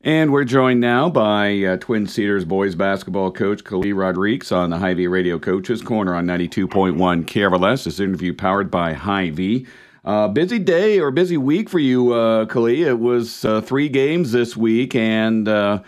And we're joined now by Twin Cedars boys basketball coach Khalil Rodriguez on the Hy-Vee Radio Coaches Corner on 92.1 KRLS. This interview powered by Hy-Vee. Busy day or busy week for you, Khalil. It was 3 games this week, and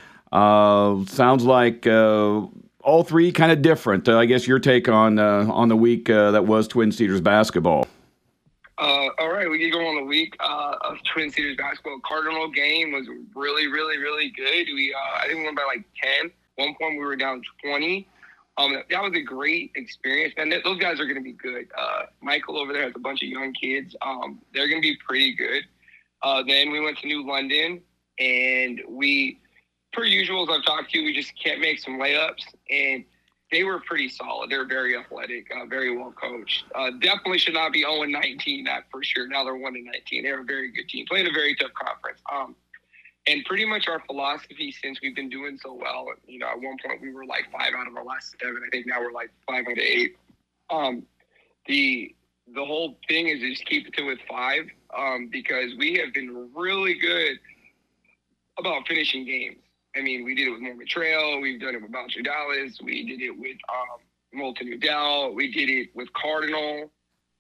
sounds like all 3 kind of different. I guess your take on the week that was Twin Cedars basketball. All right, we can go on the week of Twin Cedars basketball. Cardinal game was really, really, really good. I think we won by like 10. One point we were down 20. That was a great experience, man. Those guys are going to be good. Michael over there has a bunch of young kids. They're going to be pretty good. Then we went to New London, and we, per usual, as I've talked to you, we just can't make some layups, and they were pretty solid. They're very athletic, very well coached. Definitely should not be 0-19, that for sure. Now they're 1-19. They're a very good team, playing a very tough conference. And pretty much our philosophy since we've been doing so well, at one point we were like 5 out of our last 7. I think now we're like 5 out of 8. The whole thing is just keep it with 5 because we have been really good about finishing games. I mean, we did it with Mormon Trail. We've done it with Bouncer Dallas. We did it with Moulton Udell. We did it with Cardinal.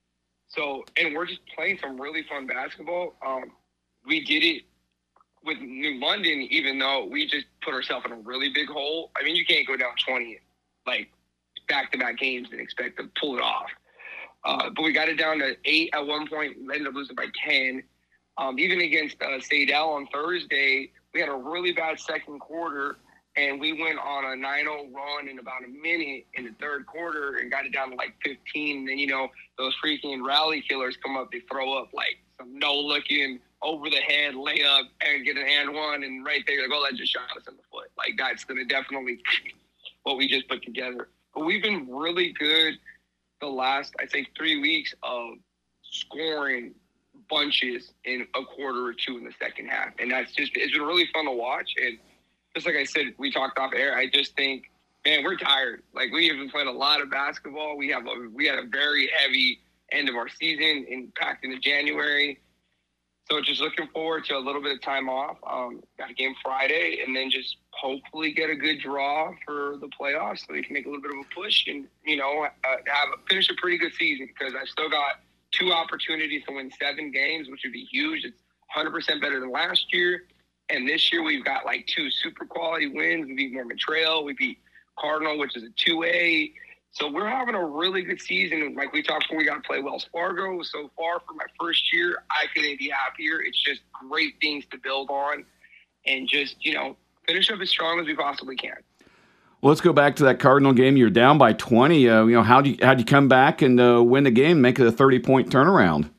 So, and we're just playing some really fun basketball. We did it with New London, even though we just put ourselves in a really big hole. I mean, you can't go down 20, like, back-to-back games and expect to pull it off. But we got it down to 8 at one point. We ended up losing by 10. Even against Sadell on Thursday, we had a really bad second quarter, and we went on a 9-0 run in about a minute in the third quarter and got it down to like 15. And then, those freaking rally killers come up, they throw up like some no-looking, over-the-head layup and get an and one, and right there, like, oh, that just shot us in the foot. Like, that's going to definitely what we just put together. But we've been really good the last, I think, 3 weeks of scoring bunches in a quarter or 2 in the second half. And it's been really fun to watch. And just like I said, we talked off air, I just think, man, we're tired. Like, we have been playing a lot of basketball. We had a very heavy end of our season packed into January. So just looking forward to a little bit of time off. Got a game Friday, and then just hopefully get a good draw for the playoffs so we can make a little bit of a push and, finish a pretty good season, because I've still got 2 opportunities to win 7 games, which would be huge. It's 100% better than last year. And this year we've got like 2 super quality wins. We beat Mormon Trail. We beat Cardinal, which is a 2A. So we're having a really good season. Like we talked before, we got to play Wells Fargo. So far for my first year, I couldn't be happier. It's just great things to build on and just, finish up as strong as we possibly can. Well, let's go back to that Cardinal game. You're down by 20. How'd you come back and win the game, make it a 30-point turnaround?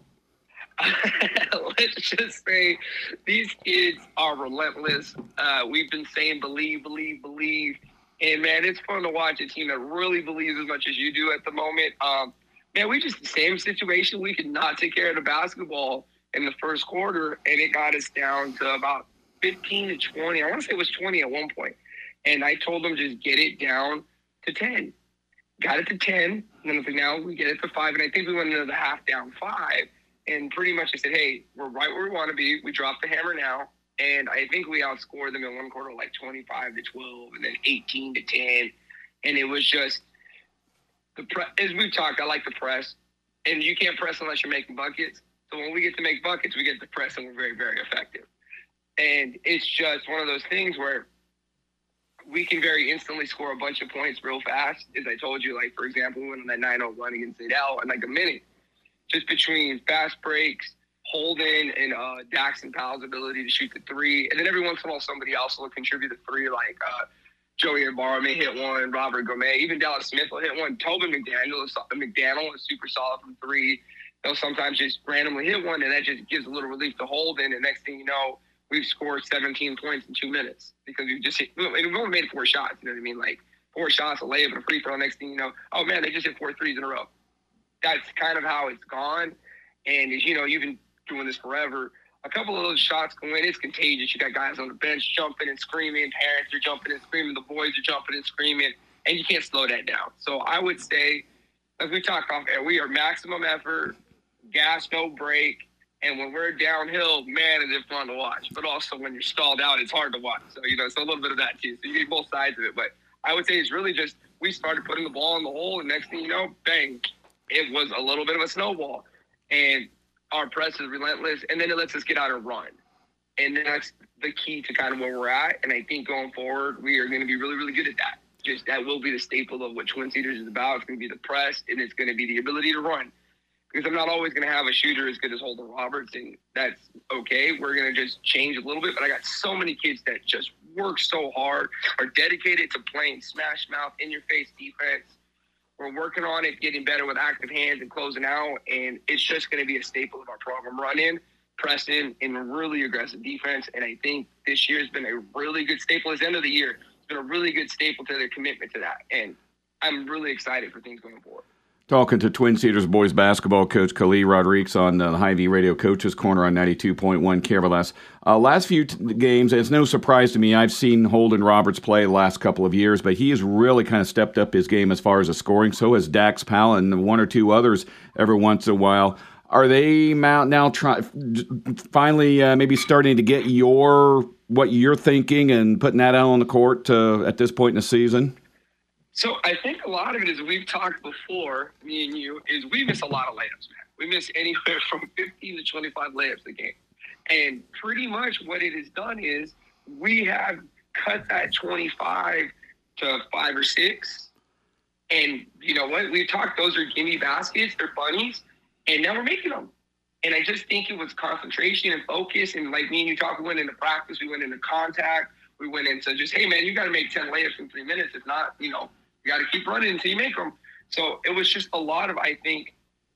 Let's just say these kids are relentless. We've been saying believe, believe, believe. And, man, it's fun to watch a team that really believes as much as you do at the moment. Man, we just the same situation. We could not take care of the basketball in the first quarter, and it got us down to about 15 to 20. I want to say it was 20 at one point. And I told them just get it down to 10. Got it to 10. And then I was like, now we get it to 5. And I think we went into the half down 5. And pretty much I said, hey, we're right where we want to be. We dropped the hammer now. And I think we outscored them in one quarter like 25 to 12 and then 18 to 10. And it was just, as we've talked, I like to press. And you can't press unless you're making buckets. So when we get to make buckets, we get to press, and we're very, very effective. And it's just one of those things where we can very instantly score a bunch of points real fast. As I told you, like, for example, we went on that 9-0 run against Adele in like a minute. Just between fast breaks, Holden, and Daxton Powell's ability to shoot the 3. And then every once in a while, somebody else will contribute the 3, like Joey Ibarra may hit one, Robert Gomez, even Dallas Smith will hit one. Tobin McDaniel is super solid from 3. They'll sometimes just randomly hit one, and that just gives a little relief to Holden. And next thing you know, we've scored 17 points in 2 minutes because we've just hit, we've only made 4 shots. You know what I mean? Like 4 shots, a layup, and a free throw. Next thing you know, oh man, they just hit 4 threes in a row. That's kind of how it's gone. And as you know, you've been doing this forever. A couple of those shots go in, it's contagious. You got guys on the bench jumping and screaming. Parents are jumping and screaming. The boys are jumping and screaming. And you can't slow that down. So I would say, as we talk off air, we are maximum effort, gas, no break. And when we're downhill, man, is it fun to watch. But also when you're stalled out, it's hard to watch. So, it's a little bit of that too. So you get both sides of it. But I would say it's really just we started putting the ball in the hole, and next thing you know, bang, it was a little bit of a snowball. And our press is relentless, and then it lets us get out and run. And that's the key to kind of where we're at. And I think going forward, we are going to be really, really good at that. Just that will be the staple of what Twin Cedars is about. It's going to be the press, and it's going to be the ability to run. Because I'm not always going to have a shooter as good as Holden Roberts, and that's okay. We're going to just change a little bit. But I got so many kids that just work so hard, are dedicated to playing smash mouth, in-your-face defense. We're working on it, getting better with active hands and closing out, and it's just going to be a staple of our program. Run in, press in, and really aggressive defense. And I think this year has been a really good staple. At the end of the year, it's been a really good staple to their commitment to that. And I'm really excited for things going forward. Talking to Twin Cedars boys basketball coach Khalil Rodriguez on the Hy-Vee Radio Coaches Corner on 92.1 KRLS. Last few games, it's no surprise to me, I've seen Holden Roberts play the last couple of years, but he has really kind of stepped up his game as far as the scoring. So has Dax Powell and one or two others every once in a while. Are they now finally maybe starting to get what you're thinking and putting that out on the court at this point in the season? So I think a lot of it is we've talked before, me and you, is we miss a lot of layups, man. We miss anywhere from 15 to 25 layups a game. And pretty much what it has done is we have cut that 25 to 5 or 6. And you know what? We've talked, those are gimme baskets, they're bunnies, and now we're making them. And I just think it was concentration and focus. And like me and you talked, we went into practice, we went into contact, we went into just, hey, man, you got to make 10 layups in 3 minutes. If not, you got to keep running until you make them. So it was just a lot of, I think,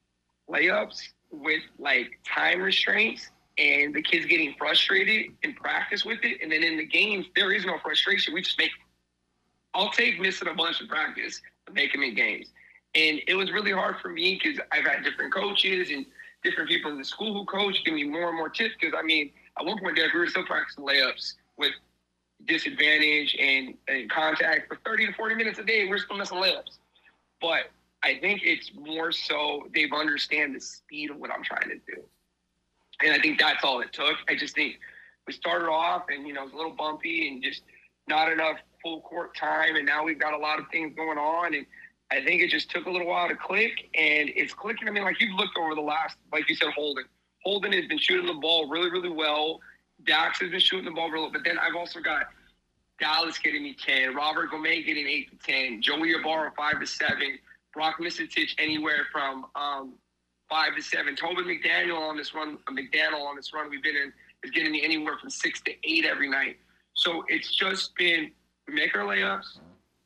layups with like time restraints and the kids getting frustrated in practice with it. And then in the games, there is no frustration. We just make them. I'll take missing a bunch of practice to make them in games. And it was really hard for me because I've had different coaches and different people in the school who coach give me more and more tips. Because, at one point, Derek, we were still practicing layups with disadvantage and contact for 30 to 40 minutes a day. We're still missing layups. But I think it's more so they've understand the speed of what I'm trying to do. And I think that's all it took. I just think we started off and, it was a little bumpy and just not enough full court time. And now we've got a lot of things going on. And I think it just took a little while to click. And it's clicking. Like you've looked over the last, like you said, Holden. Holden has been shooting the ball really, really well. Dax has been shooting the ball really well. But then I've also got Dallas getting me 10, Robert Gomez getting 8 to 10, Joey Ibarra 5 to 7, Brock Misitich anywhere from 5 to 7. Tobin McDaniel on this run we've been in is getting me anywhere from 6 to 8 every night. So it's just been, we make our layups,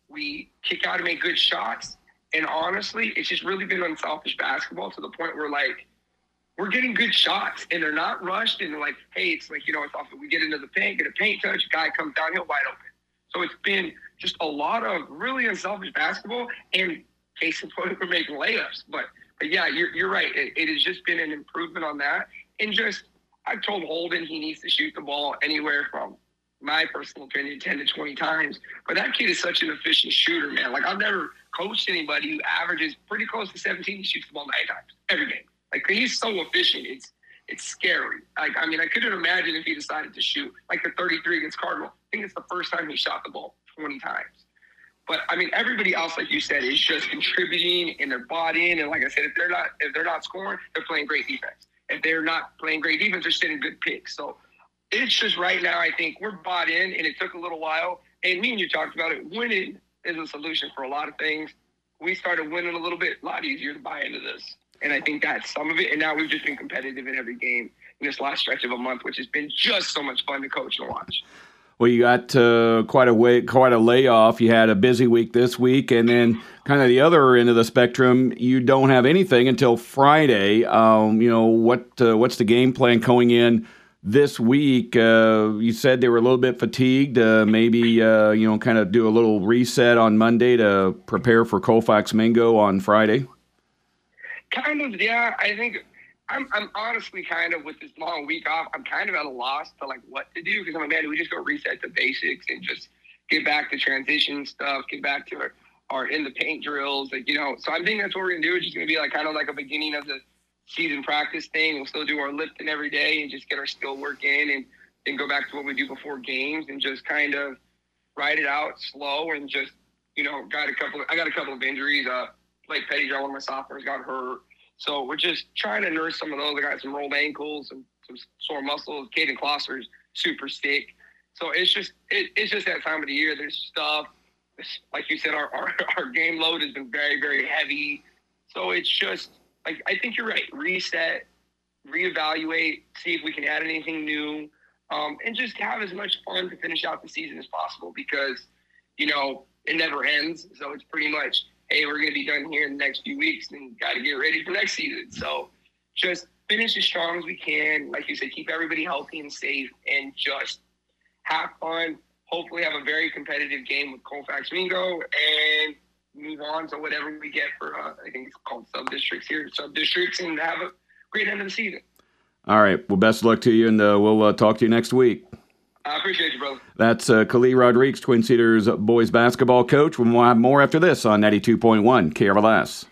we kick out and make good shots, and honestly, it's just really been unselfish basketball to the point where we're getting good shots, and they're not rushed, and they're like, hey, it's like, it's off. We get into the paint, get a paint touch, guy comes downhill wide open. So it's been just a lot of really unselfish basketball, and case in point, we're making layups. But yeah, you're right. It has just been an improvement on that. And just, I've told Holden he needs to shoot the ball anywhere from, my personal opinion, 10 to 20 times. But that kid is such an efficient shooter, man. I've never coached anybody who averages pretty close to 17. He shoots the ball 9 times every game. He's so efficient. It's scary. I couldn't imagine if he decided to shoot the 33 against Cardinal. I think it's the first time he shot the ball 20 times. But everybody else, like you said, is just contributing and they're bought in. And like I said, if they're not scoring, they're playing great defense. If they're not playing great defense, they're sitting good picks. So it's just right now, I think we're bought in, and it took a little while. And me and you talked about it. Winning is a solution for a lot of things. We started winning a little bit, a lot easier to buy into this. And I think that's some of it. And now we've just been competitive in every game in this last stretch of a month, which has been just so much fun to coach and watch. Well, you got quite a layoff. You had a busy week this week, and then kind of the other end of the spectrum, you don't have anything until Friday. What's the game plan going in this week? You said they were a little bit fatigued. Maybe kind of do a little reset on Monday to prepare for Colfax Mingo on Friday. Kind of, yeah. I think I'm honestly kind of, with this long week off, I'm kind of at a loss to what to do, because man, do we just go reset the basics and just get back to transition stuff, get back to our in the paint drills, So I think that's what we're gonna do. It's just gonna be kind of like a beginning of the season practice thing. We'll still do our lifting every day and just get our skill work in and then go back to what we do before games and just kind of ride it out slow and just, I got a couple of injuries. Blake Pettyjohn, one of my sophomores, got hurt. So we're just trying to nurse some of those. I got some rolled ankles and some sore muscles. Caden Klosser's super sick. So it's just that time of the year. There's stuff. Like you said, our game load has been very, very heavy. So it's just, I think you're right. Reset, reevaluate, see if we can add anything new, and just have as much fun to finish out the season as possible because, it never ends. So it's pretty much, hey, we're going to be done here in the next few weeks and got to get ready for next season. So just finish as strong as we can. Like you said, keep everybody healthy and safe and just have fun. Hopefully have a very competitive game with Colfax Mingo and move on to whatever we get for, I think it's called sub-districts, and have a great end of the season. All right. Well, best of luck to you, and we'll talk to you next week. I appreciate you, brother. That's Khalil Rodriguez, Twin Cedars boys basketball coach. We'll have more after this on 92.1 KRLS.